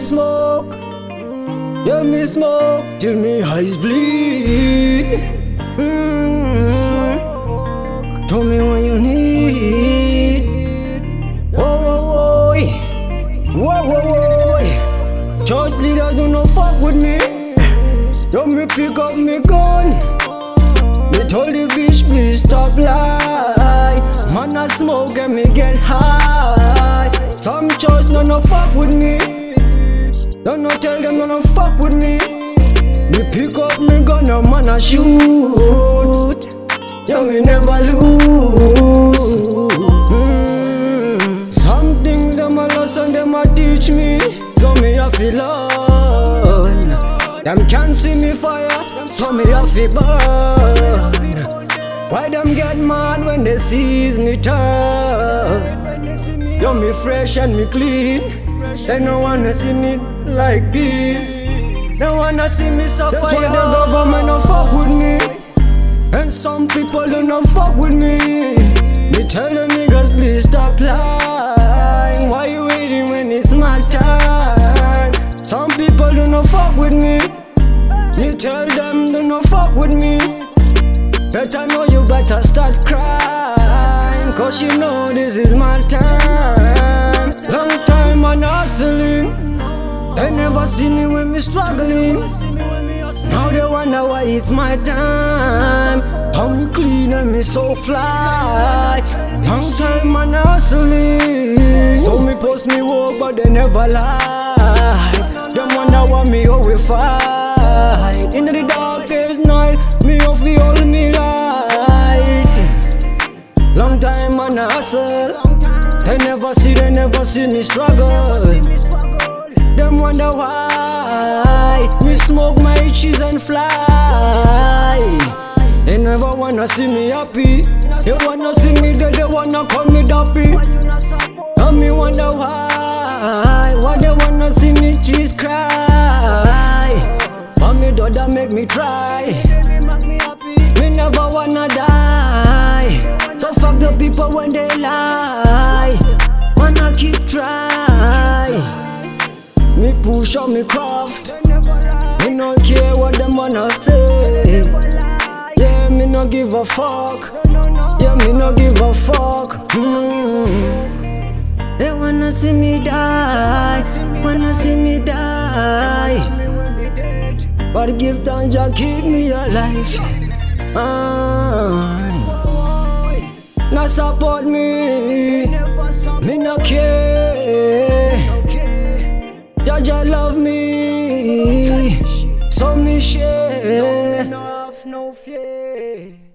smoke, yeah, me smoke till me eyes bleed. Tell me when you need. Whoa, whoa, whoa, whoa, whoa. Church leaders do not fuck with me. Don't me pick up me gun. Me told the bitch please stop lie. Man I smoke and me get high. Some church no fuck with me. Don't no tell them no fuck with me. Me pick up me gun and man I shoot. Yeah, me never lose. Some things them a lost and them a teach me. So me a feel learn. Them can't see me fire, so me a feel burn. Why them get mad when they sees me turn? Yo, me fresh and me clean. They no wanna see me like this. They wanna see me suffer. That's why the government no fuck with me. And some people do not fuck with me. Me tell them niggas please stop lying. Why you waiting when it's my time? Some people do not fuck with me. Me tell them do not fuck with me. Better know you better start crying. Cause you know this is my time. Long time I'm hustling. They never see me when me struggling. Now they wonder why it's my time. How me clean and me so fly. Long time I'm hustling. So me post me work but they never lie. Them wonder why me always fight. In the darkest night, me off the hold me light. Long time I'm hustle. They never see me struggle. Them wonder why me smoke my cheese and fly. They never wanna see me happy. They wanna see me dead, they wanna call me dappy. And me wonder why they wanna see me cheese cry. And me daughter make me try. Me never wanna die. So fuck the people when they lie. Wanna keep try. Me push on me craft. Me no care what them wanna say. Yeah, me no give a fuck. Yeah, me no give a fuck. They wanna see me die. Wanna see me die. But give thanks Jah keep me alive. Not support me. Me no care. Jah love me, so me share. No fear.